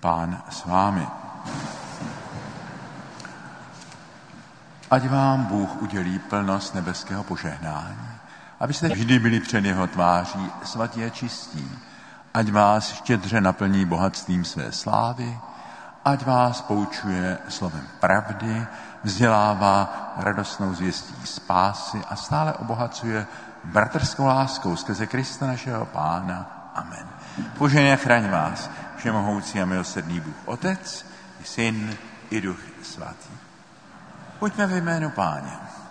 Pán s vámi. Ať vám Bůh udělí plnost nebeského požehnání, abyste vždy byli před jeho tváří svatí a čistí. Ať vás štědře naplní bohatstvím své slávy, ať vás poučuje slovem pravdy, vzdělává radostnou zvěstí spásy a stále obohacuje bratrskou láskou skrze Krista našeho Pána. Amen. Požehnej a chraň vás všemohoucí a milosrdný Bůh Otec, i Syn, i Duch Svatý. Pojďme ve jménu Páně.